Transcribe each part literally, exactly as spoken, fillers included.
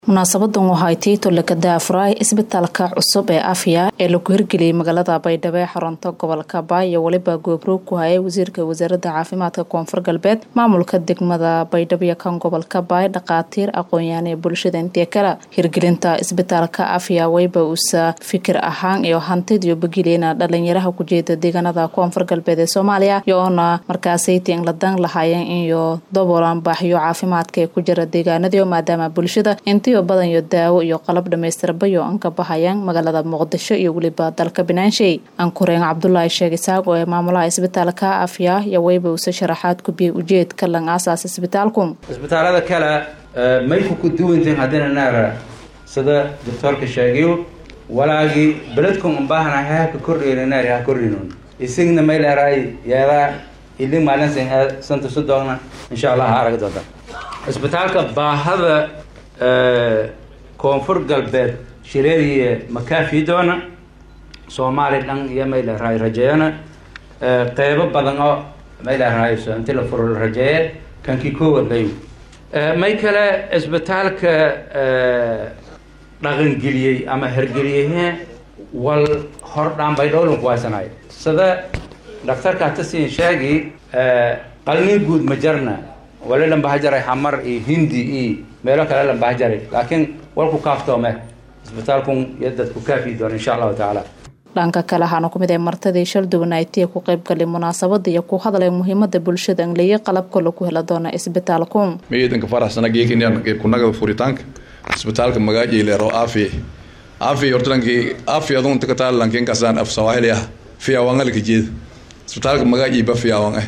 munaasabadan waxay tiito laga daafuray isbitaalka cusub ee Afya ee lagu hirgeliyay magaalada Baydhabo ee xarunta gobolka Baay iyo waliba goobroog ku hayay wasiirka wasaaradda caafimaadka Koonfur Galbeed maamulka degmada Baydhabo ee kan gobolka Baay dhaqaatiir aqoon-yahan ee bulshada intii kala hirgelinta isbitaalka Afya wayba usa fikir ahaan iyo hantid iyo bagilina dhalinyarada ku jeeda deegaanada Koonfur Galbeed ee Soomaaliya yoona markaasay tiin la dan lahaayeen iyo dabolan baahiyo caafimaadka ku jira deegaanada maadaama bulshada intii badan iyo daawo iyo qalab dhameystirbayo aan ka bahayaan magaalada Muqdisho iyo waliba dalka Binaanshay aan koreen Cabdullaahi Sheeg Isaaq oo maamulaha isbitaalka Afya iyo wayba uu sharaxaad ku biyo ujeedka lan asaas isbitaalku isbitaalada kala may ku duwantiin hadana naara sida doctorka sheegayo walaagi beledkum u baahanahay ka kordheynaa ha kordheynoon isagna may leeyahay yaada ilaa maalin santa sodona insha Allah arag doonta isbitaalka baahada Koonfur Galbeed shireeriye makaafi doona Soomaali dhan iyo meel raay rajayna qaybo badan oo meel raayso inta la furo rajay kan ki koowad lay may kale isbitaalka dhaqan geliyay ama hergeliyay wal hor dhan bay dhoolun ku haysanay sida dhakhtarka tasin sheegi qalmi guud ma jarna wala lan bahajaray xamar iyo hindi iyo meelo kale lan bahajaray laakiin walku kaaftoome isbitaalku yadad ku kaafi doon insha Allah taala dhanka kale waxaan ku mid ah martadii shal duwanaaytay ku qayb galay munaasabada iyo ku hadalay muhiimada bulshada in leeyahay qalabka lagu helo doona isbitaalku meedanka faraxsana geekinayaan ku naga furitaanka isbitaalka magaaji leero Afya Afya hortaanki Afya doon ka taal lankin kasaan af Soomaaliya fiya wangalka jeed isbitaalka magaaji ba fiya wanga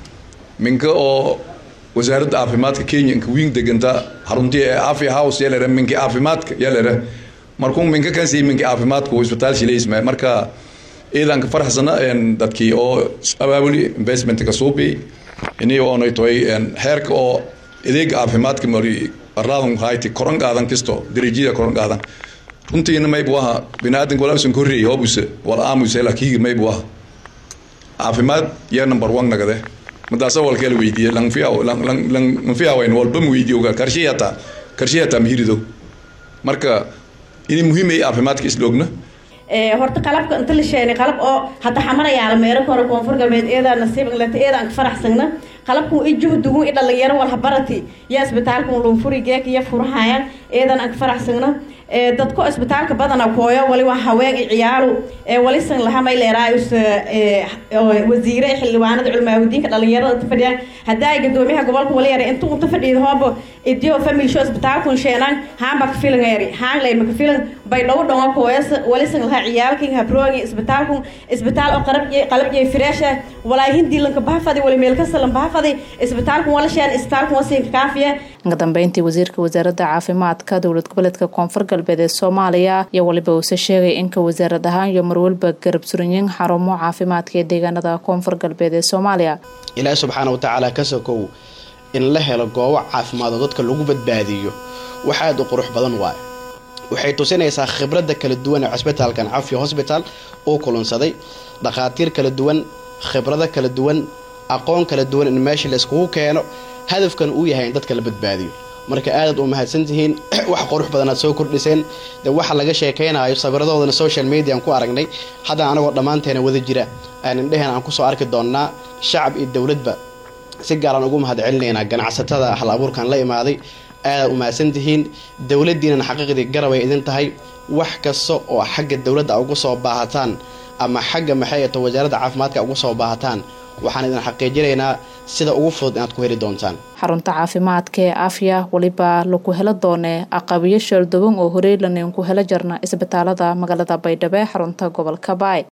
minka oo wasaaradda caafimaadka Kenya ka wiin deganta xaruntii Afya House yeelare minka caafimaadka yeelare markuu minka kan si minka caafimaadku isbitaal shileysma marka iidanka faraxsana in dadkii oo abaabuli investment ka suubi inii oo noytay in heerka oo adeeg caafimaadka mari arlaadun hayti koran qaadan kisto dirajada koran qaadan runtiina may buuha binaadan golabsan korriyo hobuse wala aamusa laakiin may buuha caafimaad yaa number one nagade madaasa walkeel weydiye lang fiya lang lang lang fiya wayn walba weydiyo ka karshiyata karshiyata mihirido marka ini muhiim ay caafimaadka isloogna ee horta qalabka inta la sheegay qalab oo hada xamaraya meero kor Koonfur Galbeed eeda nasiib la teedan faraxsana qalabku i juhdugu i dhalinyaro wal habarati ya isbitaalku loo furigeek iyo furhayaan eedan aan faraxsana ee dadku isbitaalka badana kooyo wali wax haween i ciyaalo ee wali san laha may leeraayus ee wasiire xilwaanada cilmaawdiinka dhalinyarada inta fadhiyaan hadaa gadoomiyaha gobolka wali yar inta inta fadhiyo hoobo idiyo family show isbitaalku sheenan haamba ka filan yari haan lay ma ka filan bay dhaw dhaw kooyas wali san laha ciyaalkii habroogi isbitaalku isbitaal oo qarab qalab iyo fireesha wala hindi lanka baafadi wali meel ka salan baafadi isbitaalku wala sheen isbitaalku wasiin kaafiya ugu dambeyntii wasiirka wasaaradda caafimaadka dowlad goboleedka Koonfur Galbeed ee Soomaaliya iyo waliba uu sheegay in ka wasaaradda ahaan iyo marwalba garab suranyin xarumo caafimaadka ee deegaanada Koonfur Galbeed ee Soomaaliya Ilaahay subhanahu wa ta'ala ka sokow in la helo goobo caafimaad oo dadka lagu badbaadiyo waxa aad u qurux badan waay waxay tusinaysaa khibradda kala duwan ee isbitaalkan Afya Hospital oo kulansaday dhaqaatiir kala duwan khibrada kala duwan aqoon kala duwan in meesha la isku keeno hadafkan uu yahay in dadka la badbaadiyo marka aad u mahadsantihiin wax qurux badan aad soo kordhiseen waxa laga sheekeynayo sawiradooda social media ku aragnay hada anagoo dhamaanteena wada jira aan indhahan aan ku soo arki doonaa shacab iyo dawladba si gaar ah ugu mahadcelinayna ganacsatada hal abuurkan la imaaday aad u mahadsantihiin dawladdiina xaqiiqdii garab ay idin tahay wax kasto oo xagga dawladda ugu soo baahataan ama xagga maxayta wasaaradda caafimaadka ugu soo baahataan waxaan idin xaqiijinaynaa sida ugu fudud inaad ku heli doontaan xarunta caafimaadka ee Afya waliba lagu helo doonee aqabiyo shir duwan oo horeeylan ku hela jarna isbitaalada magaalada Baydhabo xarunta gobolka Baay.